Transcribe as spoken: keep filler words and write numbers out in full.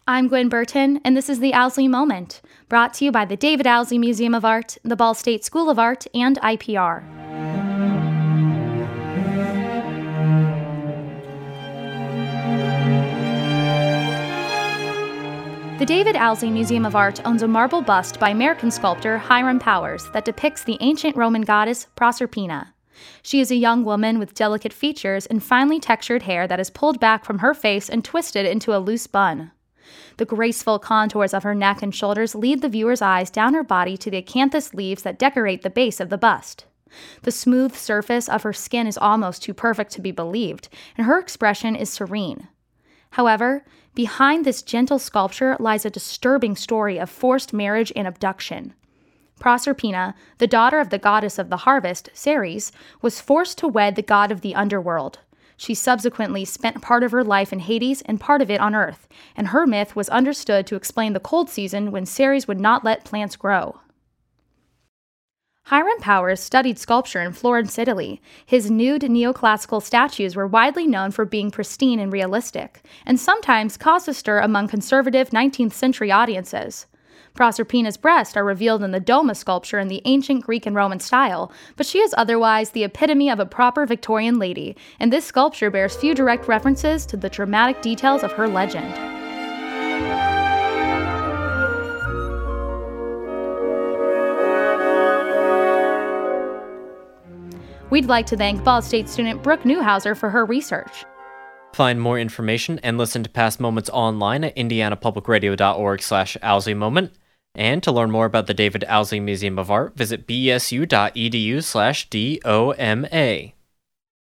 I'm Gwen Burton, and this is the Owsley Moment, brought to you by the David Owsley Museum of Art, the Ball State School of Art, and I P R. The David Owsley Museum of Art owns a marble bust by American sculptor Hiram Powers that depicts the ancient Roman goddess Proserpina. She is a young woman with delicate features and finely textured hair that is pulled back from her face and twisted into a loose bun. The graceful contours of her neck and shoulders lead the viewer's eyes down her body to the acanthus leaves that decorate the base of the bust. The smooth surface of her skin is almost too perfect to be believed, and her expression is serene. However, behind this gentle sculpture lies a disturbing story of forced marriage and abduction. Proserpina, the daughter of the goddess of the harvest, Ceres, was forced to wed the god of the underworld. She subsequently spent part of her life in Hades and part of it on Earth, and her myth was understood to explain the cold season when Ceres would not let plants grow. Hiram Powers studied sculpture in Florence, Italy. His nude neoclassical statues were widely known for being pristine and realistic, and sometimes caused a stir among conservative nineteenth century audiences. Proserpina's breasts are revealed in the Doma sculpture in the ancient Greek and Roman style, but she is otherwise the epitome of a proper Victorian lady, and this sculpture bears few direct references to the dramatic details of her legend. We'd like to thank Ball State student Brooke Newhouser for her research. Find more information and listen to past moments online at indianapublicradio.org slash Owsley Moment. And to learn more about the David Owsley Museum of Art, visit bsu.edu slash DOMA.